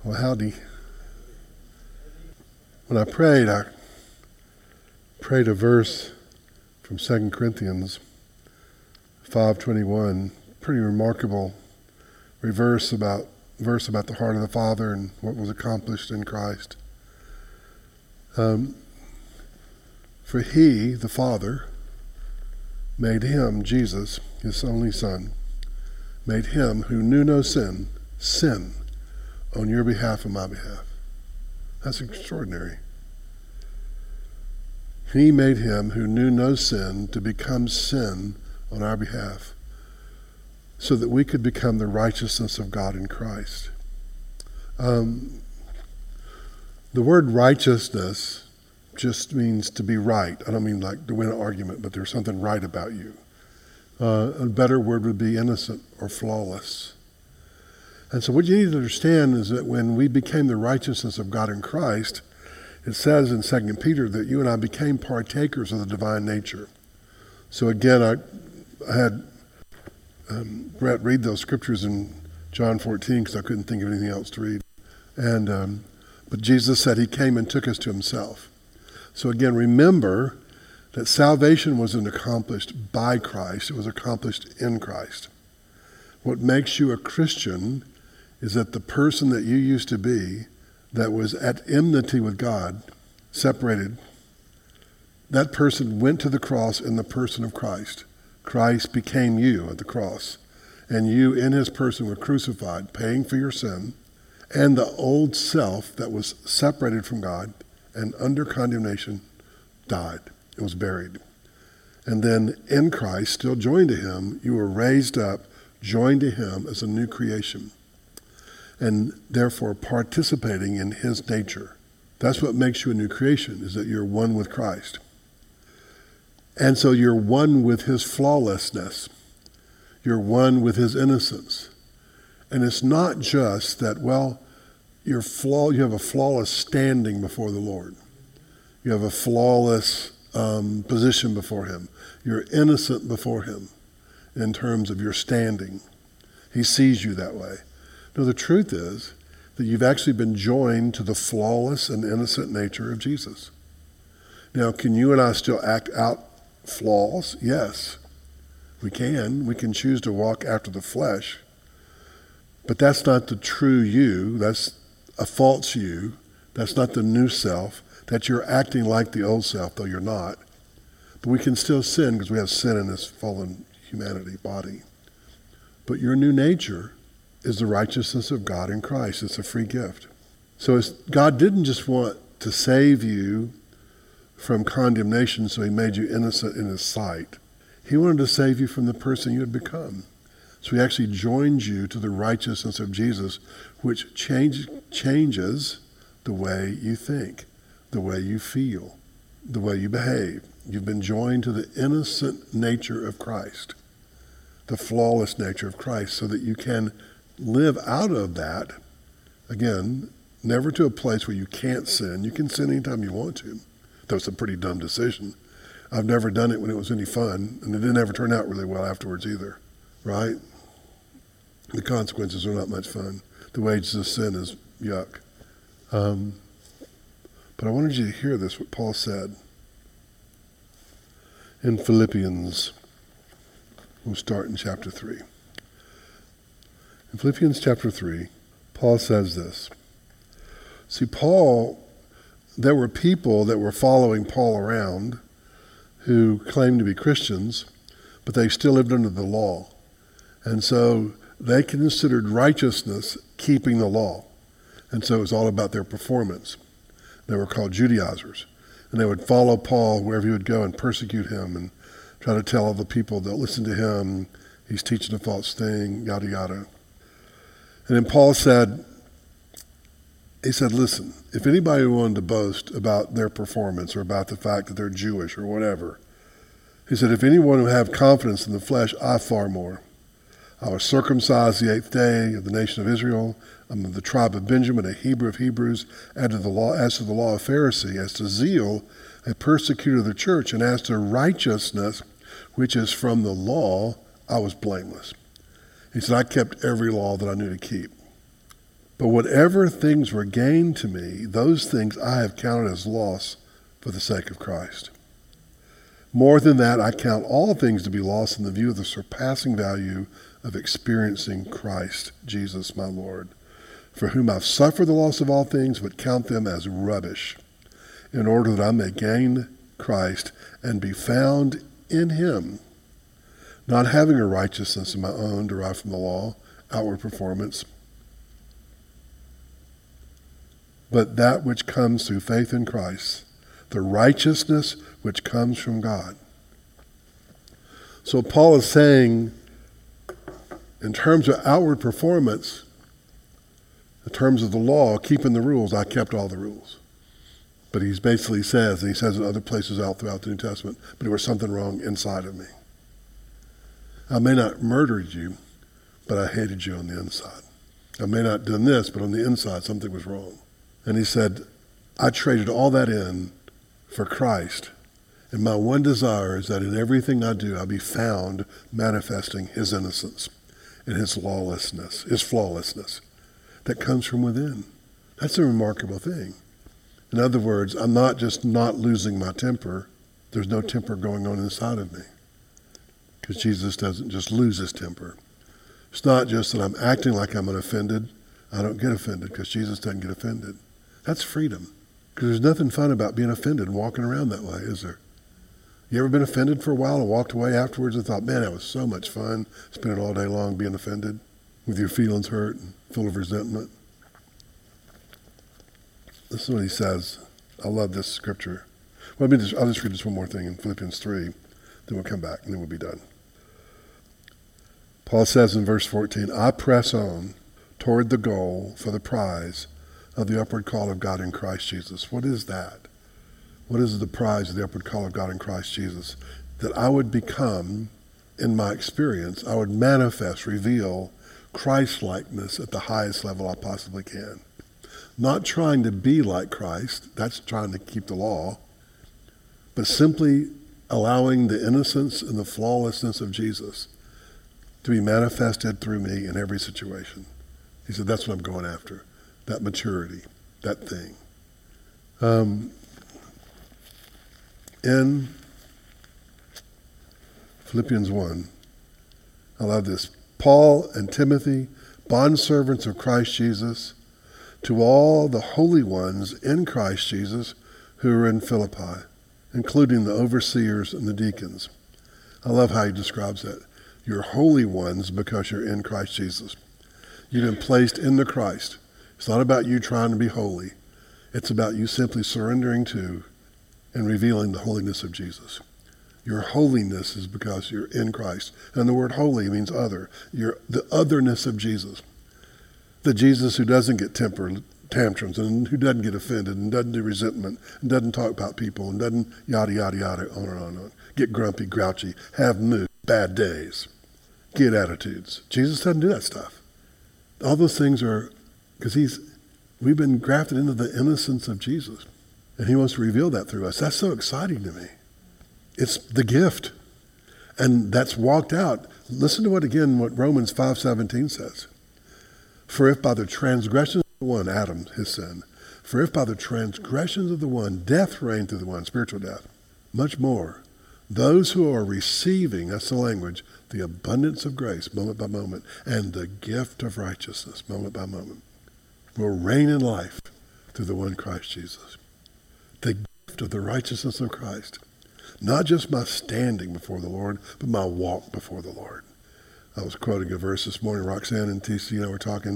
Well, howdy. When I prayed a verse from 2 Corinthians 5:21, pretty remarkable verse about the heart of the Father and what was accomplished in Christ. For he, the Father, made him, Jesus, his only Son, made him who knew no sin, sin on your behalf and my behalf. That's extraordinary. He made him who knew no sin to become sin on our behalf so that we could become the righteousness of God in Christ. The word righteousness just means to be right. I don't mean like to win an argument, but there's something right about you. A better word would be innocent or flawless. And so what you need to understand is that when we became the righteousness of God in Christ, it says in 2 Peter that you and I became partakers of the divine nature. So again, I had Brett read those scriptures in John 14 because I couldn't think of anything else to read. But Jesus said he came and took us to himself. So again, remember that salvation wasn't accomplished by Christ, it was accomplished in Christ. What makes you a Christian is that the person that you used to be, that was at enmity with God, separated, that person went to the cross in the person of Christ. Christ became you at the cross. And you in his person were crucified, paying for your sin, and the old self that was separated from God and under condemnation died. It was buried. And then in Christ, still joined to him, you were raised up, joined to him as a new creation, and therefore participating in his nature. That's what makes you a new creation, is that you're one with Christ. And so you're one with his flawlessness. You're one with his innocence. And it's not just that, you have a flawless standing before the Lord. You have a flawless position before him. You're innocent before him in terms of your standing. He sees you that way. No, the truth is that you've actually been joined to the flawless and innocent nature of Jesus. Now, can you and I still act out flaws? Yes, we can. We can choose to walk after the flesh. But that's not the true you. That's a false you. That's not the new self. That you're acting like the old self, though you're not. But we can still sin because we have sin in this fallen humanity body. But your new nature is the righteousness of God in Christ. It's a free gift. So God didn't just want to save you from condemnation so he made you innocent in his sight. He wanted to save you from the person you had become. So he actually joined you to the righteousness of Jesus, which changes the way you think, the way you feel, the way you behave. You've been joined to the innocent nature of Christ, the flawless nature of Christ, so that you can live out of that, again, never to a place where you can't sin. You can sin anytime you want to. That was a pretty dumb decision. I've never done it when it was any fun, and it didn't ever turn out really well afterwards either, right? The consequences are not much fun. The wages of sin is yuck. But I wanted you to hear this, what Paul said in Philippians. We'll start in chapter 3. In Philippians chapter 3, Paul says this. See, there were people that were following Paul around who claimed to be Christians, but they still lived under the law. And so they considered righteousness keeping the law. And so it was all about their performance. They were called Judaizers. And they would follow Paul wherever he would go and persecute him and try to tell all the people that listen to him, he's teaching a false thing, yada, yada. And then Paul said, listen, if anybody wanted to boast about their performance or about the fact that they're Jewish or whatever, he said, if anyone would have confidence in the flesh, I far more. I was circumcised the 8th day of the nation of Israel. I'm of the tribe of Benjamin, a Hebrew of Hebrews, as to the law of Pharisee, as to zeal, a persecutor of the church, and as to righteousness, which is from the law, I was blameless. He said, I kept every law that I knew to keep. But whatever things were gained to me, those things I have counted as loss for the sake of Christ. More than that, I count all things to be lost in the view of the surpassing value of experiencing Christ, Jesus, my Lord, for whom I've suffered the loss of all things, but count them as rubbish, in order that I may gain Christ and be found in him, not having a righteousness of my own derived from the law, outward performance, but that which comes through faith in Christ, the righteousness which comes from God. So Paul is saying, in terms of outward performance, in terms of the law, keeping the rules, I kept all the rules. But he basically says, and he says in other places out throughout the New Testament, but there was something wrong inside of me. I may not have murdered you, but I hated you on the inside. I may not have done this, but on the inside something was wrong. And he said, I traded all that in for Christ. And my one desire is that in everything I do, I be found manifesting his innocence and his lawlessness, his flawlessness that comes from within. That's a remarkable thing. In other words, I'm not just not losing my temper. There's no temper going on inside of me. Because Jesus doesn't just lose his temper. It's not just that I'm acting like I'm unoffended. I don't get offended because Jesus doesn't get offended. That's freedom. Because there's nothing fun about being offended and walking around that way, is there? You ever been offended for a while and walked away afterwards and thought, man, that was so much fun, spending all day long being offended, with your feelings hurt and full of resentment? This is what he says. I love this scripture. Well, I'll just read this one more thing in Philippians 3, then we'll come back and then we'll be done. Paul says in verse 14, I press on toward the goal for the prize of the upward call of God in Christ Jesus. What is that? What is the prize of the upward call of God in Christ Jesus? That I would become, in my experience, I would manifest, reveal Christ-likeness at the highest level I possibly can. Not trying to be like Christ, that's trying to keep the law, but simply allowing the innocence and the flawlessness of Jesus to be manifested through me in every situation. He said, that's what I'm going after, that maturity, that thing. In Philippians 1, I love this. Paul and Timothy, bondservants of Christ Jesus, to all the holy ones in Christ Jesus who are in Philippi, including the overseers and the deacons. I love how he describes that. You're holy ones because you're in Christ Jesus. You've been placed in the Christ. It's not about you trying to be holy. It's about you simply surrendering to and revealing the holiness of Jesus. Your holiness is because you're in Christ. And the word holy means other. You're the otherness of Jesus. The Jesus who doesn't get temper tantrums and who doesn't get offended and doesn't do resentment and doesn't talk about people and doesn't yada, yada, yada, on and on and on. Get grumpy, grouchy, have moods, bad days, get attitudes. Jesus doesn't do that stuff. All those things are because we've been grafted into the innocence of Jesus. And he wants to reveal that through us. That's so exciting to me. It's the gift. And that's walked out. Listen to what Romans 5:17 says. For if by the transgressions of the one, Adam, his sin, for if by the transgressions of the one, death reigned through the one, spiritual death, much more, those who are receiving, that's the language, the abundance of grace, moment by moment, and the gift of righteousness, moment by moment, will reign in life through the one Christ Jesus. The gift of the righteousness of Christ. Not just my standing before the Lord, but my walk before the Lord. I was quoting a verse this morning. Roxanne and TC and I were talking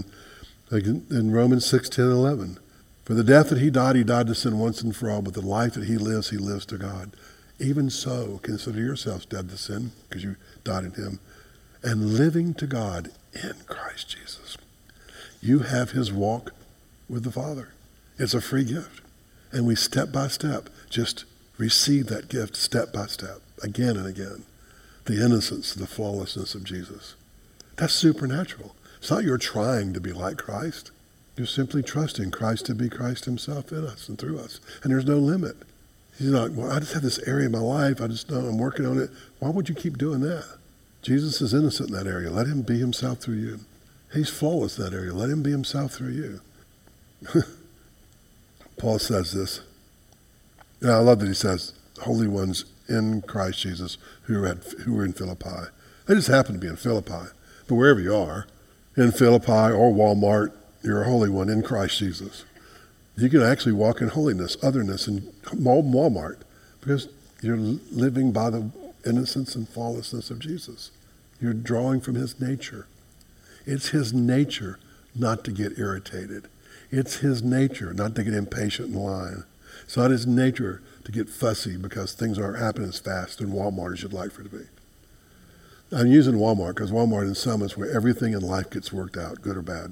in Romans 6:10-11. For the death that he died to sin once and for all, but the life that he lives to God. Even so, consider yourselves dead to sin, because you died in him, and living to God in Christ Jesus. You have his walk with the Father. It's a free gift. And we step by step just receive that gift step by step, again and again. The innocence, the flawlessness of Jesus. That's supernatural. It's not you're trying to be like Christ. You're simply trusting Christ to be Christ himself in us and through us. And there's no limit. He's not, well, I just have this area in my life. I just know I'm working on it. Why would you keep doing that? Jesus is innocent in that area. Let him be himself through you. He's flawless in that area. Let him be himself through you. Paul says this. And I love that he says, holy ones in Christ Jesus who were in Philippi. They just happen to be in Philippi. But wherever you are, in Philippi or Walmart, you're a holy one in Christ Jesus. You can actually walk in holiness, otherness in Walmart because you're living by the innocence and flawlessness of Jesus. You're drawing from his nature. It's his nature not to get irritated. It's his nature not to get impatient and whine. It's not his nature to get fussy because things aren't happening as fast in Walmart as you'd like for it to be. I'm using Walmart because Walmart in some is where everything in life gets worked out, good or bad.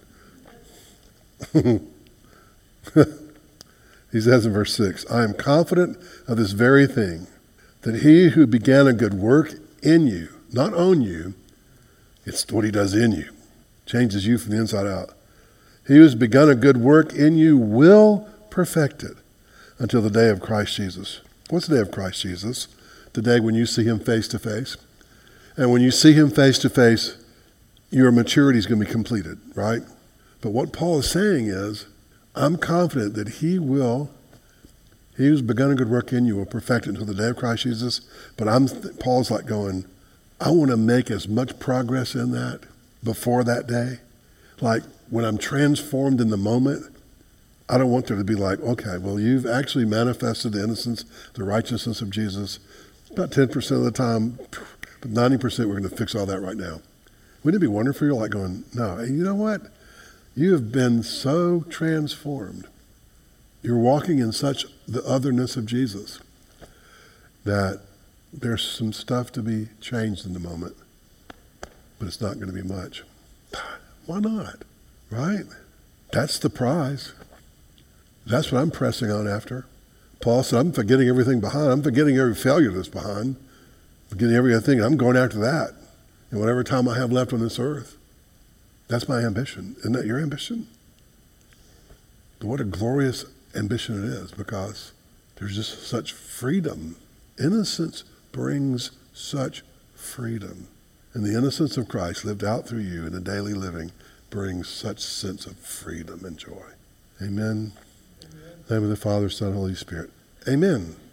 He says in verse 6, I am confident of this very thing, that he who began a good work in you, not on you, it's what he does in you, changes you from the inside out. He who has begun a good work in you will perfect it until the day of Christ Jesus. What's the day of Christ Jesus? The day when you see him face to face. And when you see him face to face, your maturity is going to be completed, right? But what Paul is saying is, I'm confident that he who's begun a good work in you will perfect it until the day of Christ Jesus. But Paul's like going, I want to make as much progress in that before that day. Like when I'm transformed in the moment, I don't want there to be like, okay, well, you've actually manifested the innocence, the righteousness of Jesus about 10% of the time, but 90% we're going to fix all that right now. Wouldn't it be wonderful? You're like going, no, you know what? You have been so transformed. You're walking in such the otherness of Jesus that there's some stuff to be changed in the moment, but it's not going to be much. Why not? Right? That's the prize. That's what I'm pressing on after. Paul said, I'm forgetting everything behind. I'm forgetting every failure that's behind. Forgetting everything. I'm going after that. And whatever time I have left on this earth. That's my ambition. Isn't that your ambition? But what a glorious ambition it is, because there's just such freedom. Innocence brings such freedom. And the innocence of Christ lived out through you in the daily living brings such sense of freedom and joy. Amen. In the name of the Father, Son, Holy Spirit. Amen.